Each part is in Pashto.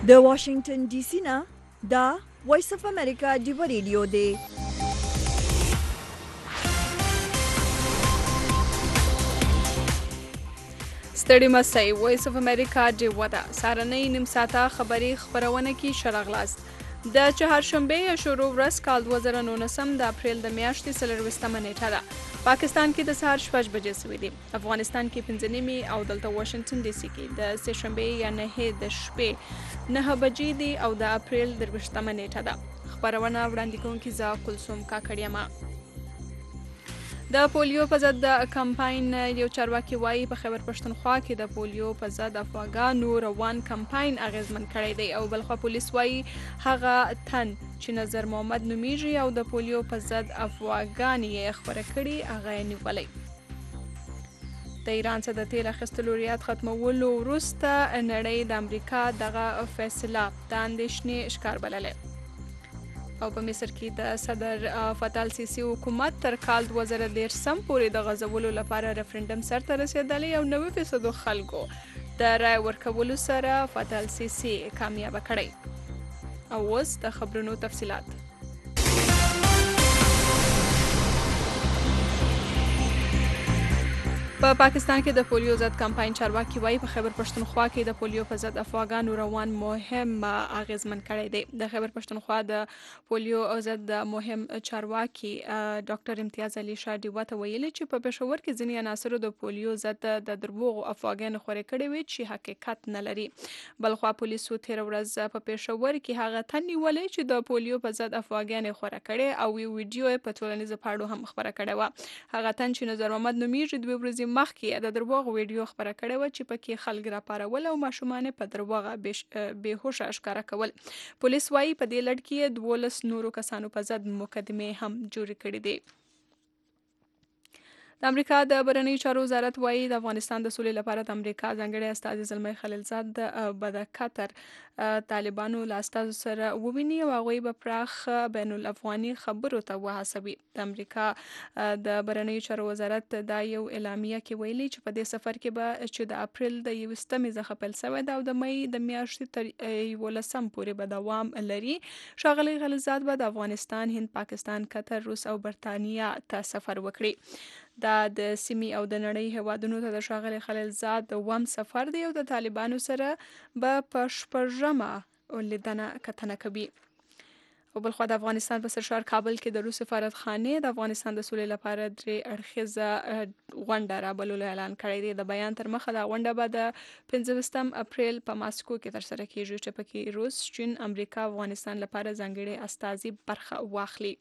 د واشنگټن ډي سي نه دا وایس اف امریکا ډیو ریډیو دی. ستړي مسئ وایس اف امریکا ډیو ده. سهارنۍ نیم ساعته خبري خبرونه کې شرغلاست. د چهارشنبه شروع ورځ کال 2019 د اپریل د میاشتې 24مه نیټه ده. پاکستان کې د سهار 6 بجې شوې دي. افغانستان کې 5 نیمې او دلته واشنگټن ډي سي کې د سهشنبه یا 9 د شپې 9 بجې دي او د اپریل 23مه نیټه ده. خبرونه وړاندې کوونکې زه کلثوم کاکړ یم. د پولیو په ضد د کمپاین یو چارواکي وایي په خیبر پښتونخوا کې د پولیو په ضد افغانانو روان کمپاین اغیزمن کړی دی او بلخوا پولیس وایي هغه تن چې نظر محمد نومیږي او د پولیو په ضد افغانۍ یې خپره کړي هغه یې نیولی. د ایران څخه د تیل اخیستلو ریاض ختمولو وروسته نړۍ د امریکا دغه فیصله د اندېښنې ښکار بللی. او په مصر کې د صدر فتح السیسی حکومت تر کال 2013 پورې د غځولو لپاره ریفرنډم سرته رسېدلی او 90% خلکو د رای ورکولو سره فتح السیسی کامیابه کړی. او اوس د خبرونو تفصیلات. په پاکستان کې د پولیو ضد کمپاین چارواکي وایي په خیبر پښتونخوا کې د پولیو په ضد افغانانو روان مهم اغیزمن کړی دی. د خیبر پښتونخوا د پولیو ضد مهم چارواکي ډاکټر امتیاز علي شاه ډیوه ته ویلي چې په پېښور کې ځینې عناصرو د پولیو ضد د دروغو افغانۍ خورې کړې وي چې حقیقت نه لري. بلخوا پولیسو تېره ورځ په پېښور کې هغه تن نیولی چې د پولیو په ضد افغانۍ خوره کړې او یو ویډیو یې په ټولنیزو پاڼو هم خپره کړې وه. هغه تن چې نظر محمد نومیږي 2 ورځې مخکې د دروغو ویډیو خپره کړې وه چې پکې خلک راپارول او ماشومان په دروغه بېهوشه ښکاره کول. پولیس وایي په دې لړ کې 12 نورو کسانو په ضد مقدمې هم جوړې کړې دي. د امریکا د بهرنیو چارو وزارت وایي د افغانستان د سولې لپاره د امریکا ځانګړی استازي زلمی خلیلزاد به د قطر طالبانو له استازو سره وویني او هغوی به پراخ بین الافغاني خبرو ته وهڅوي. د امریکا د بهرنیو چارو وزارت دا یو اعلامیه کې ویلي چې په دې سفر کې به چې د اپریل د 21مې څخه پیل شوی دی او د مې د میاشتې تر 11 پورې به دوام لري. ښاغلی خلیلزاد به د افغانستان، هند، پاکستان، قطر، روس او برتانیا ته سفر وکړي. دا د سیمې او د نړۍ هیوادونو ته د ښاغلي خلیلزاد دوم سفر دی او د طالبانو سره به په 6مه لیدنه کتنه کوي. او بلخوا د افغانستان په سرشار کابل کې د روس سفارتخانې د افغانستان د سولې لپاره 3 اړخیزه غونډه رابللو اعلان کړی دی. د بیان تر مخه دا غونډه به د 15 اپریل په ماسکو کې ترسره کیږي چې پکې روس، چین، امریکا افغانستان لپاره ځانګړي استازي برخه واخلي.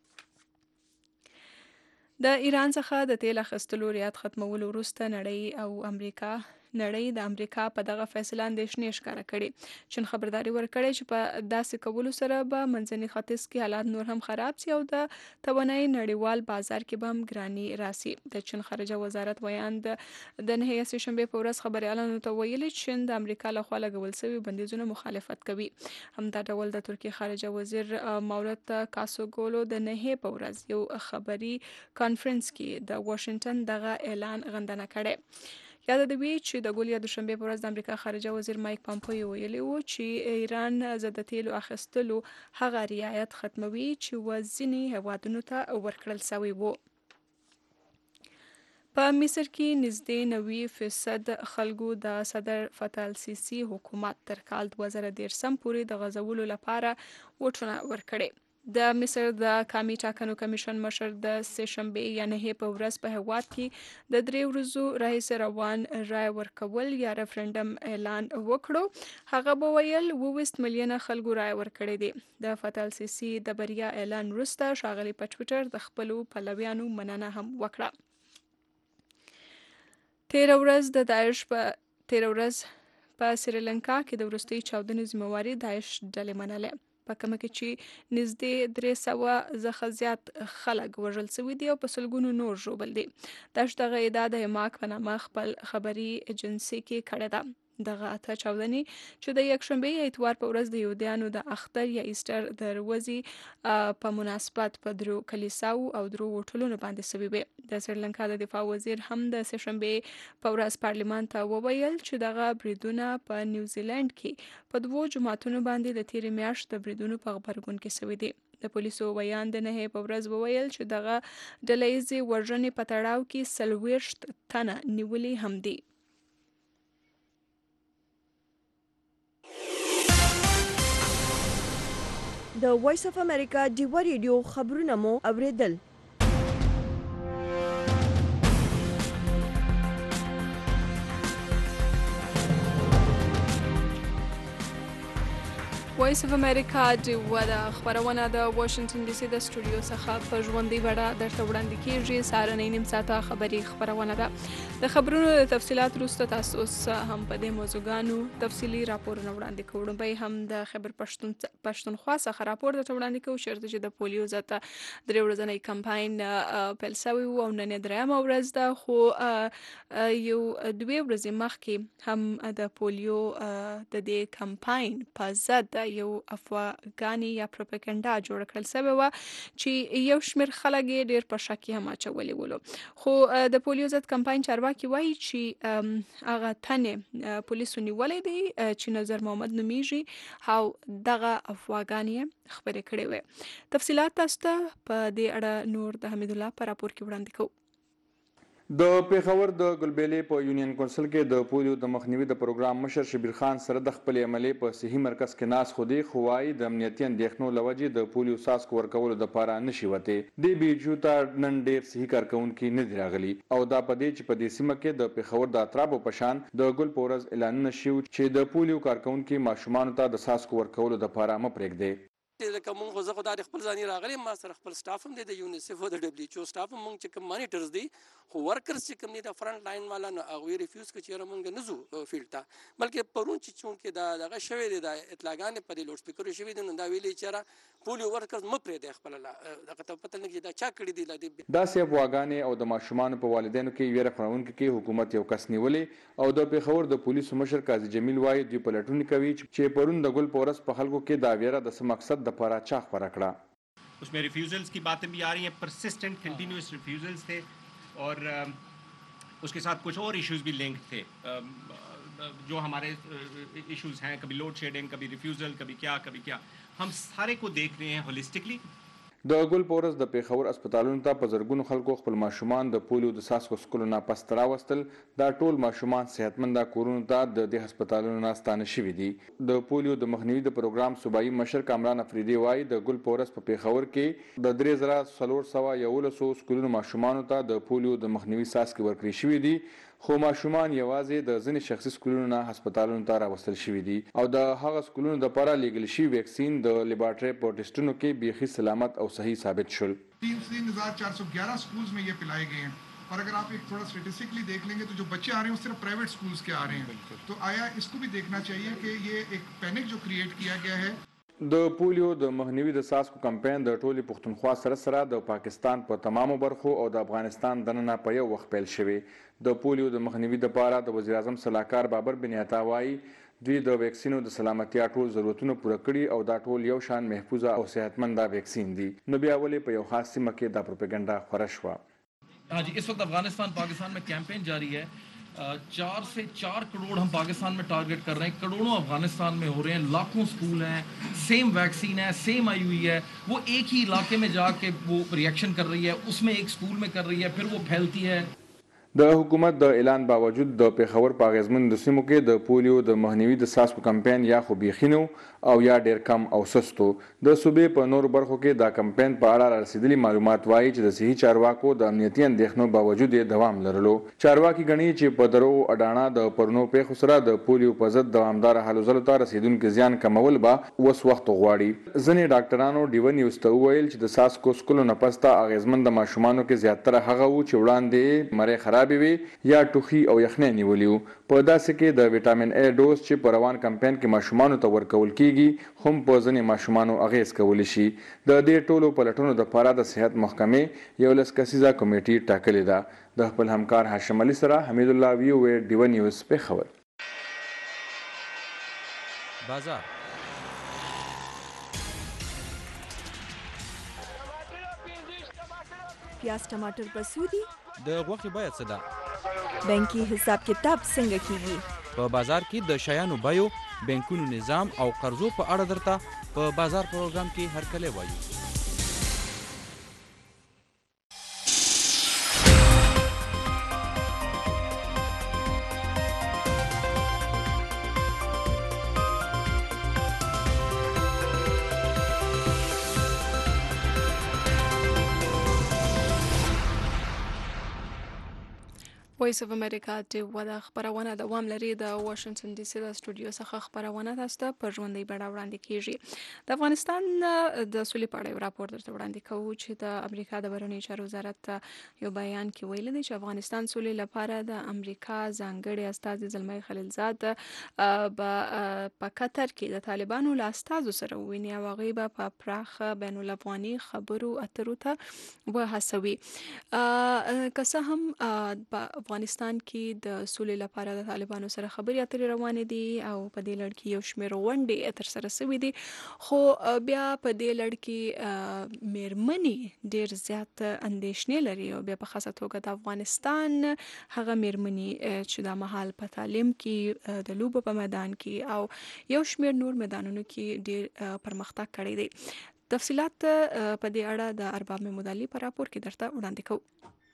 د ایران څخه د تیل اخیستلو ریاض ختمولو وروسته نړۍ د امریکا په دغه فیصله اندېښنې ښکاره کړي. چین خبرداري ورکړې چې په داسې کولو سره به منځني ختیځ کې حالات نور هم خراب شي او د توانایي نړیوال بازار کې به هم ګراني راسي. د چین خارجه وزارت ویان د 9 سهشنبې په ورځ خبریالانو ته ویلي چین د امریکا لخوا لګول شوي بندیزونو مخالفت کوي. همدا ډول د ترکیې خارجه وزیر مولود کاسوګلو د 9 په ورځ یو خبري کانفرنس کې د واشنگټن دغه اعلان غندنه کړې. یاد د وی چې د ګولیا دوشنبه په ورځ د امریکا خارجه وزیر مایک پامپیو ویلي وو چې ایران زه د تیلو اخیستلو هغه رعایت ختموي چې وزنی هوادونو ته ورکړل شوی وو. په مصر کې نږدې 90% خلکو د صدر فتح السیسی حکومت تر کال 2013 پورې د غځولو لپاره ووټونه ورکړي. د مصر د قومي ټاکنو کمیشن مشر د سهشنبې یا 9 په ورځ په هیواد کې د 3 ورځو راهیسې روان رای ورکول یا ریفرنډم اعلان وکړو. هغه به ویل 20 میلیونه خلکو رای ورکړي دي. د فتح السیسی د بریا اعلان وروسته ښاغلي په ټویټر د خپلو پلویانو مننه هم وکړه. تیره ورځ په سریلانکا کې د وروستۍ چاودنې ذمہواري داعش ډلې منلې. په کومه کې چې نږدې 300 څخه زیات خلک وژل شوي دي او په سلګونو نور ژوبل دي. داعش دغه ادعا د حماق په نامه خپل خبري ایجنسي کې کړې ده. دغه اته چاودنې چې د یکشنبې یا اتوار په ورځ د یهودیانو د اختر یا ایسټر د ورځې په مناسبت په درو کلیساو او درو هوټلونو باندې سوي وې. د سریلانکا د دفاع وزیر هم د سهشنبې په ورځ پارلمان ته وویل چې دغه بریدونه په نیوزیلند کې په دوو جماعتونو باندې د تیرې میاشت د بریدونو په غبرګون کې سوي دي. د پولیسو ویان د نهې په ورځ وویل چې دغه ډلهییزې وژنې په تړاو کې 40 تنه نیولي هم دي. د وایس اف امریکا ډیوا ریډیو خبرونه مو اوریدل. وایس اف امریکا ډیوا د خبرونه د واشنگټن ډي سي د سټوډیو څخه په ژوندۍ بڼه درته وړاندې کیږي. سهارنۍ نیم ساعته خبري خبرونه ده. د خبرونو د تفصیلات وروسته تاسو اوس هم په دې موضوعګانو تفصیلي راپورونه وړاندې کوو. به هم د خیبر پښتونخوا څخه راپور درته وړاندې کوو چیرته چې د پولیو ضد درې ورځنی کمپاین پیل شوی و او نن درېیمه ورځ ده، خو یو دوې ورځې مخکې هم د پولیو د دې کمپاین په ضد یو افواګانې یا پروپاګاندا جوړ کړل شوې وه چې یو شمېر خلک یې ډېر په شک کې هم اچولي ولو. خو د پولیو ضد کمپاین چارواکي وایي چې هغه تنې پولیسو نیولی دی چې نظر محمد نومیږي او دغه افواګانې خپرې کړې وې. تفصیلات تاسو ته په دې اړه نور د حمید الله په راپور کې وړاندې کوو. د پیښور د ګلبېلې په یونین کونسل کې د پولیو د مخنیوي د پروګرام مشر شبیر خان سره د خپل عملې په صحي مرکز کې ناس خو دی، خو وايي د امنیتي اندېښنو له وجې د پولیو څاڅکو ورکولو دپاره نشي وتې. دې بیجو ته نن ډېر صحي کارکوونکي نه دي راغلي او دا په دې چې په دې سیمه کې د پیښور د اطرافو په شان د ګل په ورځ اعلانونه شوي چې د پولیو کارکوونکي ماشومانو ته د څاڅکو ورکولو دپاره مه پرېږدئ. لکه مونږ خو زه خو دا د خپل ځاني راغلی ما سره خپل سټاف هم دی د یونیسف او د ډبلیو ایچ او سټاف هم مونږ چې کوم مانیټرز دي، خو ورکرز چې کوم دي د فرنټ لاین والا نو هغوی ریفیوز کړي چې یاره مونږ نه ځو فیلډ ته. بلکې پرون چې چونکې دا دغه شوی دی دا اطلاعګانې په دې لوډ سپیکرو شوي دي نو دا ویلي چې یاره پولیو ورکرز مه پرېږدئ خپله دغه ته پته نه کړي دا چا کړي دي. داسې افواګانې او د ماشومانو په والدینو کې ویره خپرونکي کې حکومت یو کس نیولی او د پیښور د پولیسو مشر قاضي جمیل وایي دوی پلټونې کوي چې پرون د ګل په ورځ په خلکو کې دا ویره د څه مقصد دپاره چا خپره کړه. उसमें रिफ्यूजल्स की बातें भी आ रही हैं, परसिस्टेंट कंटिन्यूस रिफ्यूजल्स थे और उसके साथ कुछ और इश्यूज भी लिंक थे जो हमारे इश्यूज हैं, कभी लोड शेडिंग, कभी रिफ्यूजल, कभी क्या. हम सारे को देख रहे हैं होलिस्टिकली. د ګل په ورځ د پیښور اسپیټالونو ته په زرګونو خلکو خپل ماشومان د پولیو د څاڅکو څښلو نه پس راوستل. دا ټول ماشومان صحتمنده کورونو ته د دې هسپتالونو نه ستانه شوي دي. د پولیو د مخنیوي د پروګرام صوبایي مشر کامران افریدي وایي د ګل په ورځ په پیښور کې د 3411 سکولونو ماشومانو ته د پولیو د مخنیوي څاڅکي ورکړل شوي دي، خو ماشومان یوازې د ځینې شخصي سکولونو نه هسپتالونو ته راوستل شوي دي او د هغه سکولونو دپاره لیږل شوي ویکسین د لیبارټرۍ په ټسټونو کې بیخي سلامت او صحیح ثابت شول. 3411 स्कूल्स में ये पिलाए गए हैं और अगर आप एक थोड़ा स्टेटिस्टिकली देख लेंगे तो जो बच्चे आ रहे हैं वो सिर्फ प्राइवेट स्कूल्स के आ रहे हैं, तो आया इसको भी देखना चाहिए कि ये एक पैनिक जो क्रिएट किया गया है. د پولیو د مخنیوي د څاڅکو کمپاین د ټولې پښتونخوا سره د پاکستان په تمامو برخو او د افغانستان دننه په یو وخت پیل شوی. د پولیو د مخنیوي دپاره د وزیر اعظم صلاحکار بابر بن عطا وایي دوی د ویکسینو د سلامتیا ټول ضرورتونه پوره کړي او دا ټول یو شان محفوظه او صحتمنده ویکسین دي. نو بیا ولې په یو خاص سیمه کې دا پروپاګاندا خوره شوه. हाँ जी, इस वक्त अफगानिस्तान पाकिस्तान में कैंपेन जारी है. 4 से 4 करोड़ हम पाकिस्तान में टारगेट कर रहे हैं, करोड़ों अफगानिस्तान में हो रहे हैं, लाखों स्कूल हैं, सेम वैक्सीन है, सेम आई हुई है, वो एक ही इलाके में जाके वो रिएक्शन कर रही है, उसमें एक स्कूल में कर रही है, फिर वो फैलती है. د حکومت د اعلان باوجود د پیښور په اغیزمنو سیمو کې د پولیو د مخنیوي د څاڅکو کمپاین یا خو بیخي نه او یا ډیر کم او سستو. د صوبې په نورو برخو کې دا کمپاین په اړه رسیدلي معلومات وایي چې د صحي چارواکو د امنیتي اندېښنو باوجود یې دوام لرلو. چارواکي ګڼي چې په درو اډانه د پرنو پیښو سره د پولیو په ضد دوامداره هلو ځلو ته رسیدونکي زیان کمول به اوس وخت غواړي. ځینې ډاکټرانو ډیوه نیوز ته وویل چې د څاڅکو څښلو نه پس ته اغیزمن د ماشومانو کې زیاتره هغه وو چې وړاندې مرۍ خرابې وي یا ټوخي او یخنۍ نیولي وو. په داسې کې د ویټامین ای ډوز چې په روان کمپاین کې ماشومانو ته ورکول کیږي هم په ځینې ماشومانو اغیز کولی شي. د دې ټولو پلټنو دپاره د صحت محکمې 11 کسیزه کمیټې ټاکلې ده. د خپل همکار هاشم علي سره حمید الله وی او ډیوه نیوز پیښور. بازار پیاز ټماټر په څو دي؟ د غوښې بیه څه ده؟ بانکي حساب کتاب څنګه کیږي؟ په بازار کې د شیانو بیو، بانکونو نظام او قرضو په اړه درته په بازار پروګرام کې هرکلی وایو. وایس اف امریکا ډیوه خبرونه دوام لري. د واشنگټن ډي سي د سټوډیو څخه خبرونه تاسو ته په ژوندۍ بڼه وړاندې کیږي. د افغانستان د سولې په اړه یو راپور درته وړاندې کوو چې د امریکا د بهرنیو چارو وزارت یو بیان کې ویلي دی چې افغانستان سولې لپاره د امریکا ځانګړي استازي زلمي خلیلزاد په قطر کې د طالبانو له استازو سره وویني او هغوی به په پراخ بین الافغاني خبرو اترو ته وهڅوي. که څه هم افغانستان کې د سولې لپاره د طالبانو سره خبرې اترې روانې دي او په دې لړ کې یو شمېر غونډې ترسره شوي دي، خو بیا په دې لړ کې میرمنې ډېر زیات اندېښنې لري او بیا په خاصه توګه د افغانستان هغه میرمنې چې دا مهال په تعلیم کې، د لوبو په میدان کې او یو شمېر نور میدانونو کې ډېر پرمختګ کړی دی. تفصیلات په دې اړه د ارباب محمود علي په راپور کې درته وړاندې کوو.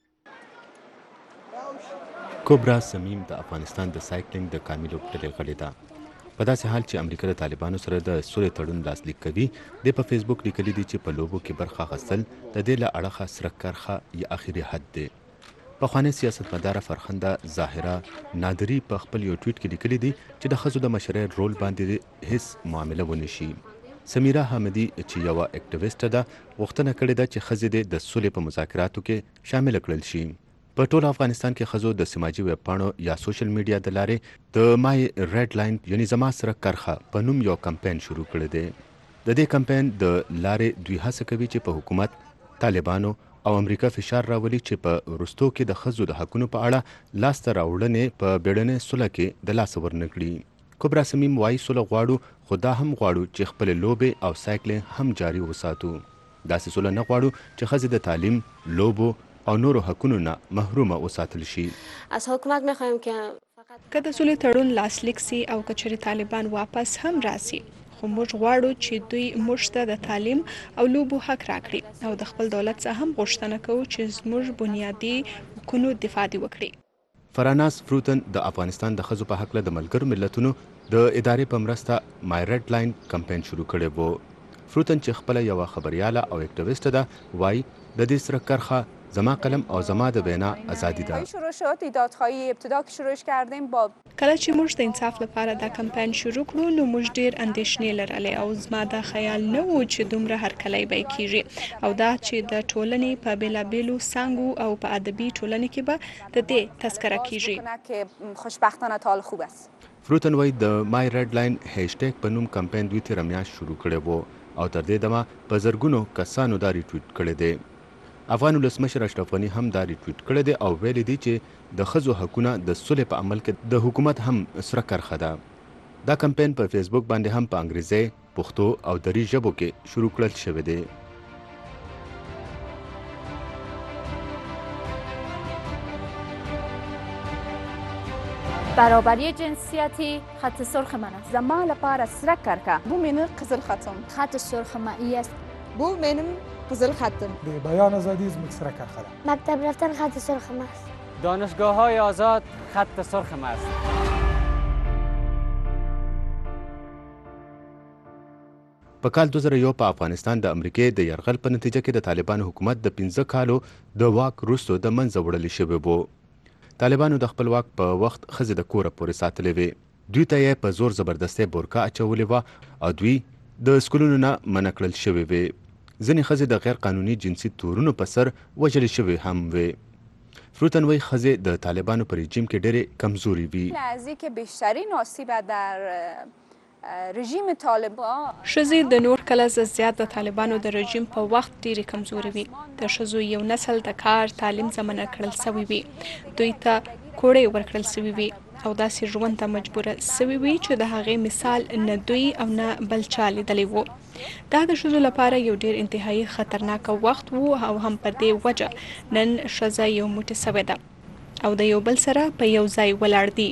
کبرا سمیم د افغانستان د سایکلینګ د کامل ډلې غړې ده. په داسې حال چې امریکا د طالبانو سره د سولې تړون لاسلیک کوي، د په فیسبوک لیکلي دي چې په لوبو کې برخه اخیستل د دې له اړخه سره کرښه یا اخري حد دی. پخوانۍ سیاستمداره فرخنده ظاهره نادري په خپل یو ټویټ کې لیکلي دي چې د ښځو د مشرۍ رول باندې هیڅ معامله ونه شي. سمیرا حامدي چې یوه اکټیویسټه ده، غوښتنه کړې ده چې ښځې د سولې په مذاکراتو کې شامل کړل شي. په ټول افغانستان کې ښځو د سماجي ویب پاڼو یا سوشل میډیا د لارې د مای ریډ لاین یعنی زما سره کرښه په نوم یو کمپاین شروع کړی دی. د دې کمپاین د لارې دوی هڅه کوي چې په حکومت، طالبانو او امریکا فشار راولي چې په وروستو کې د ښځو د حقونو په اړه لاسته راوړنې په بیړنۍ سوله کې د لاسه ورنکړي. کبرا سمیم وایي سوله غواړو، خو دا هم غواړو چې خپل لوبې او سایکلینګ هم جاري وساتو. داسې سوله نه غواړو چې ښځې د تعلیم، لوبو او نورو حقونو نه محرومه وساتل شي. از حکومت میخوایم که که د سولې تړون لاسلیک سي او که چېرې طالبان واپس هم راسي، خو موږ غواړو چې دوی موږ ته د تعلیم او لوبو حق راکړي او د خپل دولت څخه هم غوښتنه کوو چې زموږ بنیادي حقونو دفاع دې وکړي. فراناس فروتن د افغانستان د ښځو په هکله د ملګرو ملتونو د ادارې په مرسته مای ریډ لاین کمپاین شروع کړی و. فروتن چې خپله یوه خبریاله او اکټیویسټه ده، وایي د دې سره کرښه زما قلم او زما د بینا ازادي ده. شروع شد ایدادخواهی ابتدا که شروعش کردیم با کله چې موږ د انصاف لپاره دا کمپاین شروع کړو نو موږ ډیر اندېښنې لرلې او زما دا خیال نه و چې دومره هرکلی به کیږي او دا چې د ټولنې په بیلابیلو څانګو او په ادبي ټولنې کې به د دې تذکره کیږي. خوشبختانه تا حال خوب است. فروتن وایي د مای ریډ لاین هیشټیګ په نوم کمپاین دوی تېره میاشت شروع کړی و او تر دې دمه په زرګونو کسانو دا ریټویټ کړی دی. افغان ولسمشر اشرف غني هم دا ریټویټ کړی دی او ویلي دی چې د ښځو حقونه د سولې په عمل کې د حکومت هم سره کرښه ده. دا کمپاین په فیسبوک باندې هم په انګریزي، پښتو او دری ژبو کې شروع کړل شوی دی. برابری جنسیتی خط سرخ من است. زما لپاره سره کرښه bu benim qizil xatim. خط سرخ مایی است. bu benim قزل خطم. به بیان آزادی زموږ سره کرښه ده. مکتب رفتن خط سرخ ما است. دانشگاه‌های آزاد خط سرخ ما است. په کال 2001 په افغانستان د امریکې د یرغل په نتیجه کې د طالبانو حکومت د 15 کالو د واک وروسته د منځه وړل شوی و. طالبانو د خپل واک په وخت ښځې د کوره پورې ساتلې وې. دوی ته یې په زور زبردستۍ بورکا اچولې وه او دوی د سکولونو نه منع کړل شوې وې. ځینې ښځې د غیر قانوني جنسي تورونو په سر وژلې شوې هم وې. فروتن وایي ښځې د طالبانو په رژیم کې ډېرې کمزوري وي. لحظه که بیشترین آسیب در رژیم طالبان ښځې د نور کله زیات د طالبانو د رژیم په وخت ډېرې کمزوري وي. د ښځو یو نسل د کار، تعلیم زمینه کړل شوی وي. دوی ته کوړې ورکړل شوي وي. او داسې ژوند ته مجبوره سوي وي چې د هغې مثال نه دوی او نه بل چا لیدلی وو. دا د ښځو لپاره یو ډیر انتهایی خطرناک وخت وو او هم په دې وجه نن ښځه یو موټی سوې ده او د یو بل سره په یو ځای ولاړ دي.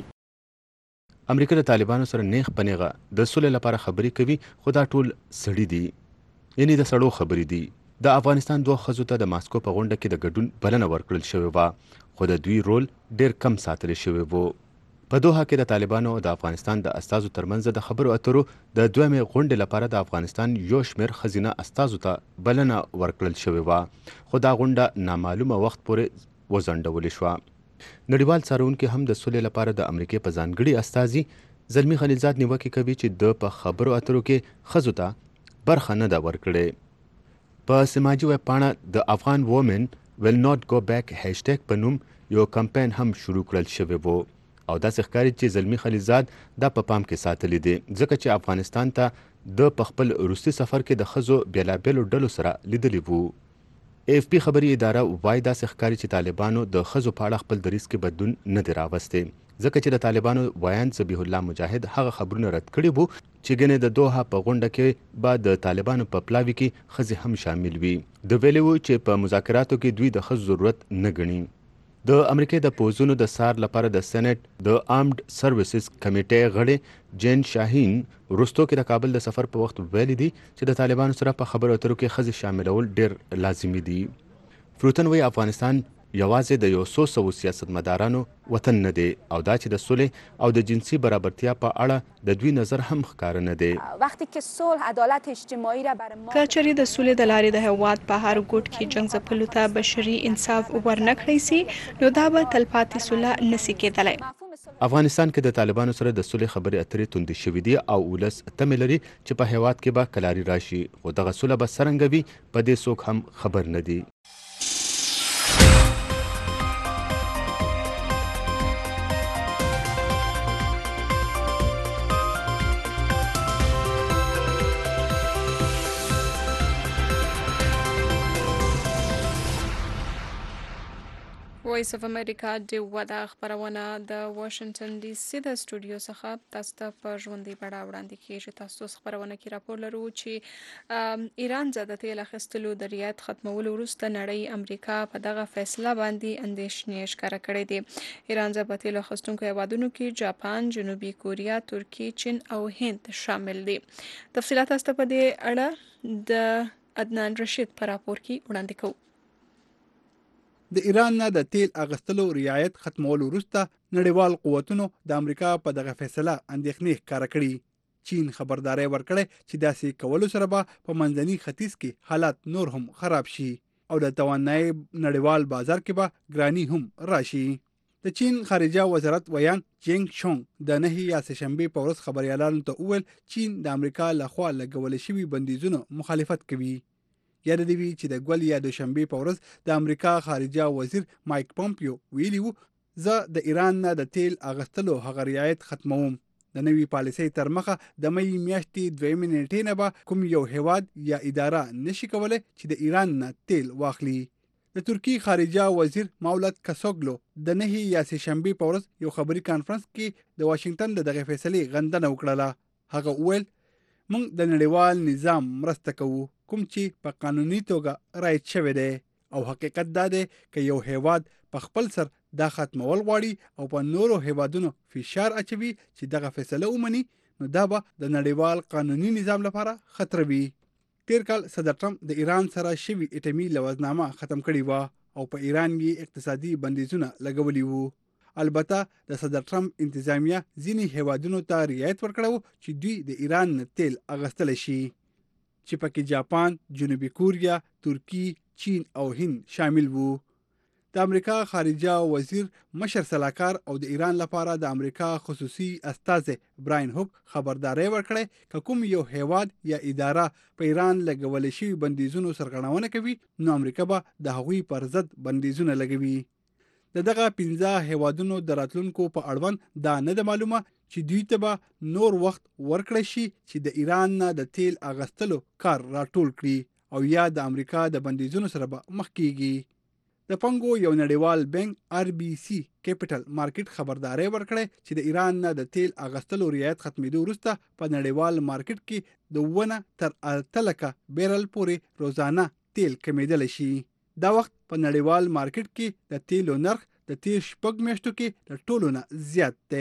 امریکا د طالبانو سره نیغ په نیغه د سولې لپاره خبرې کوي، خو دا ټول سړي دي، یعنی د سړو خبرې دي. د افغانستان دوه ښځو ته د ماسکو په غونډه کې د ګډون بلنه ورکړل شوې وه، خو د دوی رول ډیر کم ساتل شوی وو. په دوحه کې د طالبانو او د افغانستان د استازو ترمنځ د خبرو اترو د دویمې غونډې لپاره د افغانستان یو شمېر ښځینه استازو ته بلنه ورکړل شوې وه، خو دا غونډه نامعلومه وخت پورې وځنډولې شوه. نړیوال څارونکي هم د سولې لپاره د امریکې په ځانګړي استازي زلمي خلیلزاد نیوکې کوي چې د په خبرو اترو کې ښځو ته برخه نه ده ورکړې. په سماجي ویب پاڼه د افغان وومن ویل ناٹ گو بیک هیشټیګ په نوم یو کمپاین هم شروع کړل شوی وو، او داسې ښکاري چې زلمي خلیلزاد دا په پام کې ساتلی دی، ځکه چې افغانستان ته د په خپل وروستي سفر کې د ښځو بېلابېلو ډلو سره لیدلی وو. AFP خبري اداره وایي داسې ښکاري چې طالبانو د ښځو په اړه خپل دریځ کې بدلون نه دی راوستی، ځکه چې د طالبانو ویاند ذبیح الله مجاهد هغه خبرونه رد کړي وو چې ګنې د دوحه په غونډه کې به د طالبانو په پلاوي کې ښځې هم شامل وي. د ویلي وو چې په مذاکراتو کې دوی د ښځو ضرورت نه ګڼي. د امریکې د پوځونو د سار لپاره د سېنټ د آرمډ سروسز کمیټې غړی جین شاهین وروستو کې د کابل د سفر په وخت ویلي دي چې د طالبانو سره په خبرو اترو کې ښځې شاملول ډیر لازمي دي. فروتن وایي افغانستان یوازې د یو څو سیاستمدارانو وطن نه دی، او دا چې د صلح او د جنسي برابرتیا په اړه د دوی نظر هم ښکاره نه دی. وقتی که صلح عدالت اجتماعی را برای ما که چېرې د سولې د لارې د هېواد په هر ګوټ کې جنګ ځپلو ته بشري انصاف ورنه کړی سي، نو دا به تلپاتې سوله نسي کېدلی. افغانستان کې د طالبانو سره د سولې خبرې اترې توندې شوې دي او ولس تمې لري چې په هېواد کې به کلاري راشي، خو دغه سوله به څرنګه وي په دې څوک هم خبر نه دي. وایس اف امریکا د ودا خبرونه د واشنگټن ډي سي د سټوډیو څخه تاسو ته په ژوندۍ بڼه وړاندې کیږي. تاسو خبرونه کې راپور لرو چې ایران زده تیل اخیستلو د ریاض ختمولو وروسته نړۍ امریکا په دغه فیصله باندې اندېښنې ښکاره کړې دي. ایران زده تیل اخیستونکو هیوادونو کې جاپان، جنوبي کوریا، ترکیه، چین او هند شامل دي. تفصیلات تاسو ته په دې اړه د عدنان رشید په راپور کې وړاندې کوو. د ایران نه د تیل اغستلو رعایت ختمولو وروسته نړیوال قوتونو د امریکا په دغه فیصله اندېښنې ښکاره کړي. چین خبرداری ورکړی چې داسې کولو سره به په منځني ختیځ کې حالات نور هم خراب شي او د توانایي نړیوال بازار کې به ګرانی هم راشي. د چین خارجه وزارت ویان جینګ شونګ د 9 یا سهشنبې په ورځ خبریالانو ته وویل چین د امریکا لخوا لګول شوي بندیزونو مخالفت کوي. یاد دی وی چې د ګول یا دوشنبې په ورځ د امریکا خارجه وزیر مایک پومپیو ویلي وو زه د ایران نه د تیل اغستلو هغه رعایت ختموم. د نوې پالیسۍ تر مخه د مې میاشتې 2 نیټې نه به کوم یو هیواد یا اداره نشي کولی چې د ایران نه تیل واخلي. د ترکی خارجه وزیر مولت کاسوګلو د 9 یا سهشنبې په ورځ یو خبري کانفرنس کې د واشنگټن د دغه فیصلې غندنه وکړه. هغه وویل موږ د نړیوال نظام مرسته کوو کوم چې په قانوني توګه رایت شوی دی او حقیقت دا دی که یو هیواد په خپل سر دا ختمول غواړي او په نورو هیوادونو فشار اچوي چې دغه فیصله ومني نو دا به د نړیوال قانوني نظام لپاره خطر وي. تیر کال صدر ټرمپ د ایران سره شوي اټومي لوزنامه ختم کړې وه او په ایران کې اقتصادي بندیزونه لګولي وو. البته د صدر ټرمپ انتظامیه ځینې هیوادونو ته رعایت ورکړو چې دوی د ایران نه تیل اغستلی شي چې پکې جاپان، جنوبي کوریا، ترکی، چین او هند شامل وو. د امریکا خارجه وزیر مشر سلاکار او د ایران لپاره د امریکا خصوصي استازی براین هوک خبرداری ورکړی که کوم یو هیواد یا اداره په ایران لګول شوي بندیزونو سرغړونه کوي نو امریکا به د هغوی پر ضد بندیزونه لګوي. د دغه 15 هیوادونو د راتلونکو په اړوند دا نه ده معلومه چې دوی ته به نور وخت ورکړی شي چې د ایران نه د تیل اغستلو کار راټول کړي او یا د امریکا د بندیزونو سره به مخ کیږي. د پنګو یو نړیوال بانک RBC کیپټل مارکیټ خبرداري ورکړه چې د ایران نه د تیل اغستلو رعایت ختمېدو وروسته په نړیوال مارکیټ کې د 1 تر 8 لکه بیرل پورې روزانه تیل کمیدل شي. دا وخت په نړیوال مارکیټ کې د تیلو نرخ د تیر شپږ میاشتو کې د ټولو نه زیات دی.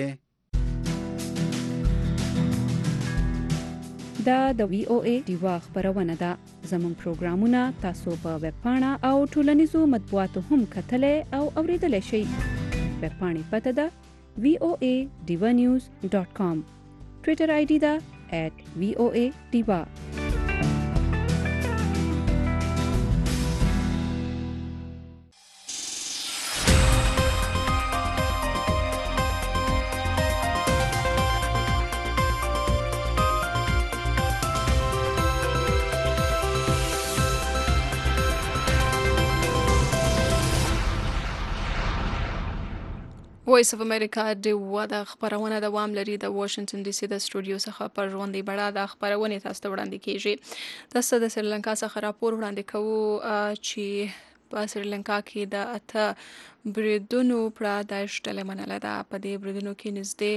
دا د VOA ډیوا خبرونه ده. زموږ پروګرامونه تاسو په ویب پاڼه او ټولنیزو مطبوعاتو هم کتلای او اوریدلای شئ. ویب پاڼې پته ده voadivanews.com. ټویټر ID ده @voadiva. وایس اف امریکا د ودا خبرونه دوام لري. د واشنگټن ډي سي د سټوډیو څخه پر ژوندۍ بڑا د خبرونه تاسو ته وړاندې کیږي. تاسو د سریلانکا څخه راپور وړاندې کوو چې په سریلانکا کې د 8 بریدونو پر داعش ډله منله ده. په دې بریدونو کې نږدې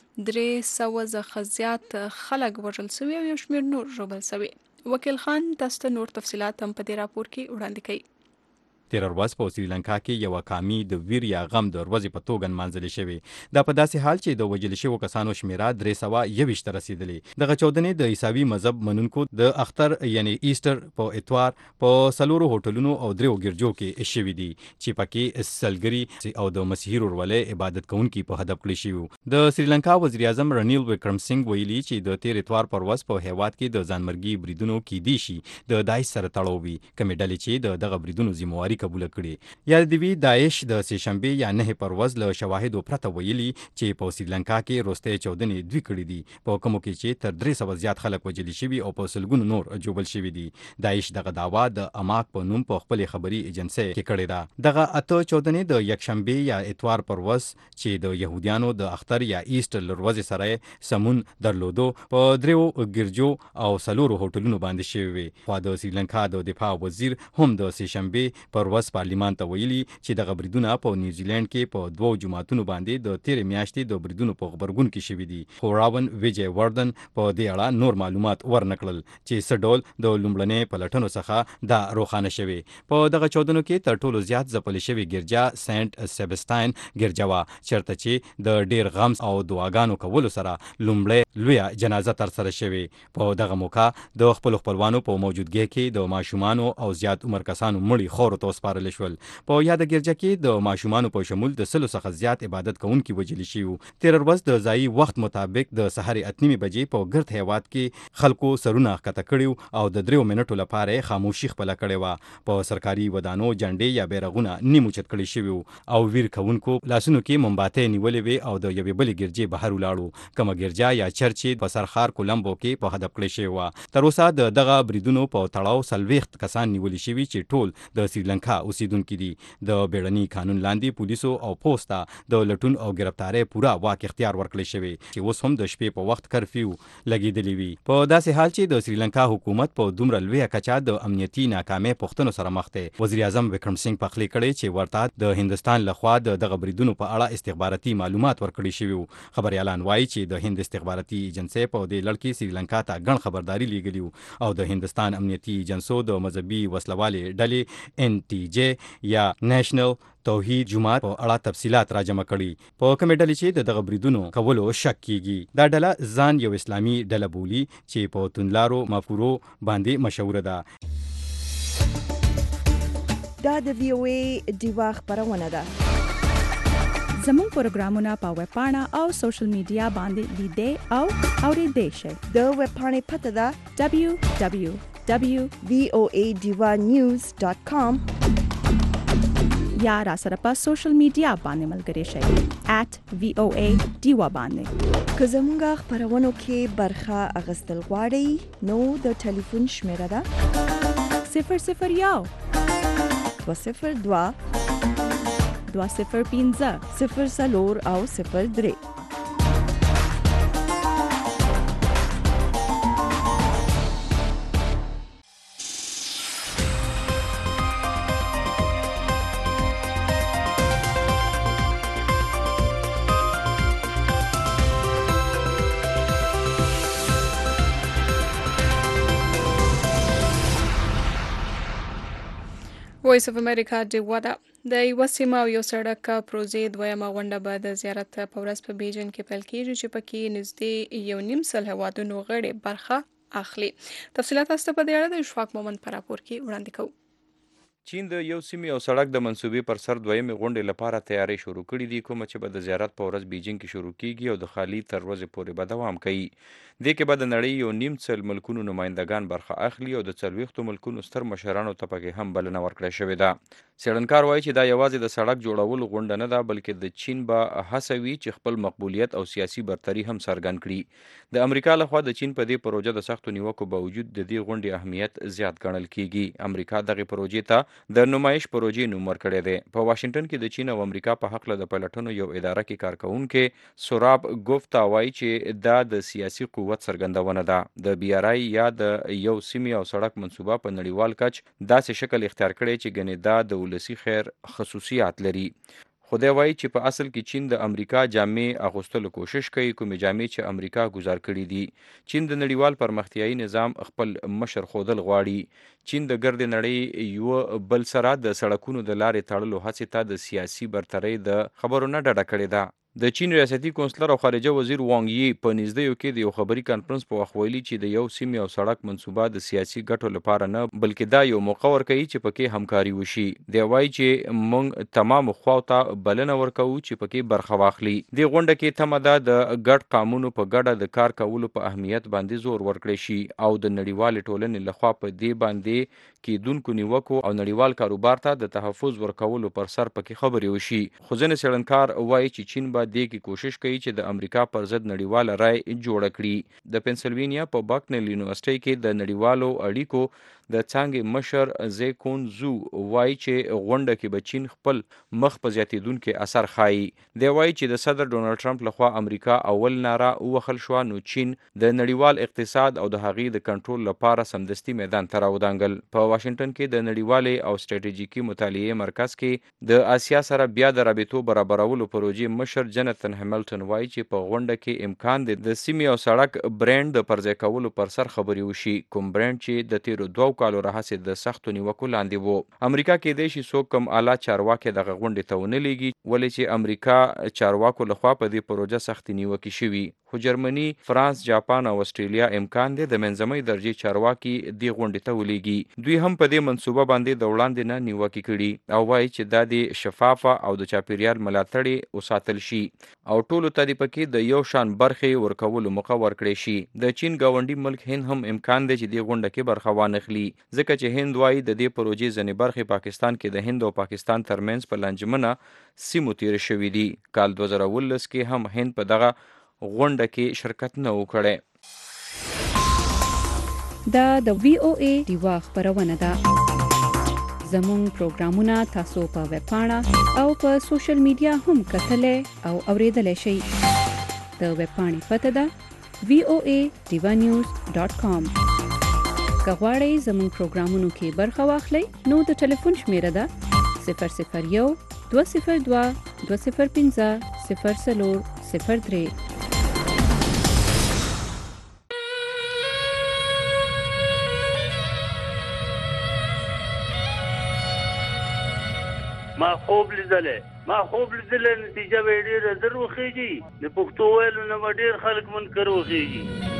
300 څخه زیات خلک وژل شوي او یو شمېر نور ژوبل شوي. وکیل خان تاسو ته نور تفصيلات هم په دې راپور کې وړاندې کوي. تیر ورځ په سریلانکا کې یو قامي د ویر یا غم د ورځې په توګه نمانځل شوی. دا په داسې حال چې د وژل شوو کسانو شمیره 321 ته رسیدلی. دغه چودنې د عیسوي مذهب منونکو د اختر یعنی ایسټر په اتوار په سلورو هوټلونو او دریو ګرجو کې شوي دي چې پکې سلګري او د مسیحي ورولې عبادت کوونکي په هدف کړی شوی. د سریلانکا وزیر اعظم رنیل وکرمسنګ ویلي چې د تیر اتوار پر ورځ په هیواد کې د ځانمرګي بریدونو کې دي شي د داعش سره تړاو وي. کومې ډلې چې دغه بریدونو ذمہواری قبول کړي. یا د وی داعش د سهشنبه یا 9 پر ورځ له شواهدو پرته ویلي چې په سریلانکا کې روسته چودنې دوی کړې دي په کومو کې چې تر 300 زیات خلک وژل شوي او په سلګونو نور جوړل شوي دي. داعش دغه داوا د اماک په نوم په خپل خبري ایجنسی کې کړې ده. دغه اته چودنې د یکشنبه یا اتوار پر ورځ چې د يهوديانو د اختر یا ایسټر لروز سره سمون درلودو په دریو ګرجو او سلورو هوټلونو باندې شوی. خو د سریلانکا د دفاع وزیر هم د سهشنبه پر ورځ پارلیمان ته ویلي چې د غبرګونه په نیوزیلند کې په دوو جماعتونو باندې د تیر میاشتې د بریدونو په خبرګون کې شوی دي. خو راون ویجی وردن په دې اړه نور معلومات ورنکړل چې سډول د لومړنۍ پلټنو څخه دا روښانه شوی. په دغه چودنو کې تر ټولو زیات ځپل شوی ګرجا سنت سبستاین ګرجا وا چرته چې د ډیر غم او دعاګانو کولو سره لومړی لویه جنازه تر سره شوی. په دغه موقع د خپلوانو په موجودګۍ کې د ماشومانو او زیات عمر کسانو مړي خور ته سپارل شول. په یاد ګرجا کې د ماشومانو په شمول د 100 څخه زیات عبادت کوونکي وژل شوي. تیر ورځ د ځایي وخت مطابق د سحر 8 بجې په ګرد هیواد کې خلکو سرونه ښکته کړي او د 3 منټو لپاره خاموشي خپل کړي و. په سرکاري ودانو جنډې یا بیرغونه نیمو چت کړي شوي او ویر کوونکو لاسونو کې مومباتې نیولې وي او د یوې بلې ګرجې بهر ولاړو. کومه ګرجا یا چرچ په سرخار کولمبو کې په هدف کړی شوی و. تر اوسه دغه بریدونو په تړاو 40 کسان نیول شوي چې ټول د سریلانکا اوسیدونکو دي. د بیړني قانون لاندې پولیسو او پوسټا د لټون او گرفتاری پورا واک اختیار ورکړی شوی چې اوس هم د شپې په وخت کرفیو لګیدلی وي. په داسې حال چې د سریلانکا حکومت په دومره لویه کچه د امنیتي ناکامۍ پوښتنو سره مخ دی. وزیر اعظم وکرمسنګ پخلی کړی چې ورته د هندستان لخوا دغه بریدونو په اړه استخباراتي معلومات ورکړي شوی. خبريالان وایي چې د هند استخباراتي ایجنسی په دې لړ کې سریلانکا ته ګڼ خبرداري لیږلی او د هندستان امنیتي ایجنسو د مذهبي وسلوالې ډلې NTJ یا نېشنل توحید جماعت په اړه تفصيلات راجمع کړي. په کومې ډلې چې دغه بریدونو کولو شک کیږي. دا ډله ځان یو اسلامي ډله بولي چې په توندلارو مفکورو باندې مشهور ده. دا د VOA ډیوا خبرونه ده. زموږ پروګرامونه په ویب پاڼه او سوشل میډیا باندې لیدئ او اوریدئ شئ. د ویب پاڼې پته ده www.voadivanews.com یا را سره په سوشل میډیا باندې ملګري شئ @VOA_Diva باندې. که زموږ خبرونو کې برخه اخیستل غواړئ نو د ټلیفون شمیره ده 001 202 205 04 او 03. وایس اف امریکا ډیوا ده. د یوه سیمه او یو سړک پروژې دویمه غونډه به د زیارت په ورځ په بیجینګ کې پیل کیږي چې پکې نږدې 1.5 هیوادونو غړي برخه اخلي. تفصیلات تاسو ته په دې اړه د اشفاق مومند په راپور کې وړاندې کوو. چین د یو سیمې او سړک د منصوبې پر سر دویمې غونډې لپاره تیاری شروع کړي دي، کومه چې به د زیارت په ورځ بیجینګ کې شروع کیږي او د خالي تر ورځې پورې به دوام کوي. دې کې به د نړۍ 1.5 ملکونو نمایندګان برخه اخلي او د 40 ملکونو ستر مشرانو ته پکې هم بلنه ورکړې شوې ده. څېړنکار وایي چې دا یوازې د سړک جوړولو غونډه نه ده، بلکې د چین به هڅه وي چې خپل مقبولیت او سیاسي برتري هم څرګند کړي. د امریکا لخوا د چین په دې پروژه د سختو نیوکو باوجود د دې غونډې اهمیت زیات ګڼل کیږي. امریکا دغه پروژې ته د نمایش پروژې نوم ورکړی دی. په واشنگټن کې د چین او امریکا په هکله د پلټنو یو اداره کې کارکونکي سوراب ګوفتا وایي چې دا د سیاسي قوت څرګندونه ده. د بي آر آی یا د یو سیمې او سړک منصوبه په نړیوال کچ داسې شکل اختیار کړی چې ګنې دا د ولسي خیر خصوصیات لري. خدای وایي چې په اصل کې چین د امریکا جامې اغوستلو کوشش کوي، کومې جامې چې امریکا گزار کړي دي. چین د نړیوال پرمختیایي نظام خپل مشر خودل غواړي. چین د ګرد نړۍ یو بل سره د سړکونو د لارې تړلو هڅې ته د سیاسي برترۍ د خبرو نه ډډه کړې ده. د چین ریاستي کونسلر او خارجه وزیر وانګ یي په نږدې کې د یو خبري کانفرنس په وخت ویلي چې د یو سیمې او سړک منصوبه د سیاسي ګټو لپاره نه، بلکې دا یو موقع ورکوي چې پکې همکاري وشي. دی وایي چې موږ تمام خواو ته بلنه ورکوو چې پکې برخه واخلي. دې غونډه کې تمه ده د ګډ قانونو په ګډه د کار کولو په اهمیت باندې زور ورکړی شي او د نړیوالې ټولنې لخوا په دې باندې کېدونکو نیوکو او نړیوال کاروبار ته د تحفظ ورکولو پر سر پکې خبرې وشي. خو ځینې څېړنکار وایي چې چین به دې کې کوشش کوي چې د امریکا پر ضد نړیواله رای جوړه کړي. د پنسلوینیا په باکنل یونیورسيټي کې د نړیوالو اړیکو د څانګې مشر زیکون زو وایي چې غونډه کې به چین خپل مخ په زیاتېدونکي اثر ښایي. دی وایي چې د صدر ډونالډ ټرمپ لخوا امریکا اول ناره ووهل شوه، نو چین د نړیوال اقتصاد او د هغې د کنټرول لپاره سمدستي میدان ته راودانګل. په واشنگټن کې د نړیوالې او سټریټیژیکي مطالعې مرکز کې د آسیا سره بیا د رابطو برابرولو پروژې مشر جنتن هیملټن وایي چې په غونډه کې امکان دی د سیمې او سړک برانډ د پرځای کولو پر سر خبرې وشي، کوم برانډ چې د تیرو 2 کالو راهیسې د سختو نیوکو لاندې و. امریکا کېدای شي څوک کم اعلی چارواکي دغه غونډې ته ونه لیږي، ولې چې امریکا چارواکو لخوا په دې پروژه سختې نیوکې شوي. خو جرمني، فرانس، جاپان او استرالیا امکان دی د منځمۍ درجې چارواکي دې غونډې ته ولیږي. دوی هم په دې منصوبه باندې د وړاندې نه نیوکې کړي او وایي چې دا د شفافه او د چاپیریال ملاتړ وساتل شي او ټولو ته د پکې د یو شان برخې ورکولو موقع ورکړي شي. د چین ګاونډي ملک هند هم امکان دی چې دې غونډه کې برخه وانخلي، ځکه چې هند وایي د دې پروژې ځینې برخې پاکستان کې د هند او پاکستان ترمنځ په لانجمنه سیمو تیر شوي دي. کال 2019 کې هم هند په دغه غونډه کې شرکت نه وکړي. دا د وی او ای ډیوا خبرونه ده. زموږ پروګرامونه تاسو په ویب پاڼه او په سوشل میډیا هم کتلای او اوریدلای شئ. د ویب پاڼې پته ده voanews.com. که غواړئ زموږ پروګرامونو کې برخه واخلئ نو د ټلیفون شمیره ده 001 202 205 0403. ما خوب لیدلې نتیجه به ډېره در وخیږي. د پښتو ویلو نه به ډېر خلک منکر وخیږي.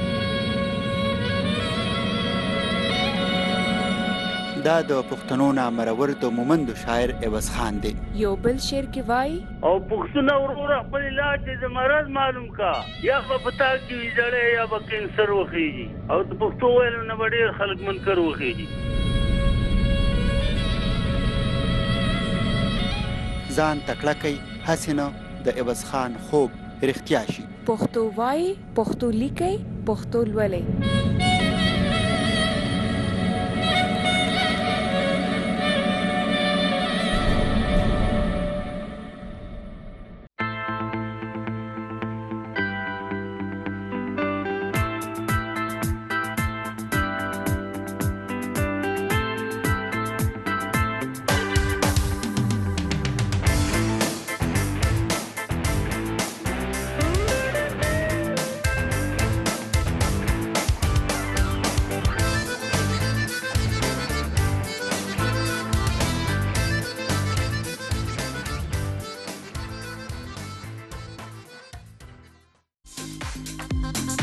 دا د پښتنو نامرور د مومندو شاعر عوض خان دی. یو بل شعر کې وایي او پښتون ورور خپل علاج د مرض معلوم کا، یا په پتا کې ویځړې یا به کینسر وخیږي او د پښتو ویلو نه به ډېر خلک منکر وخیږي. ځان تکړه کوي هسې نه د عوض خان خوب رښتیا شي. پښتو وایي، پښتو لیکي، پښتو لولي.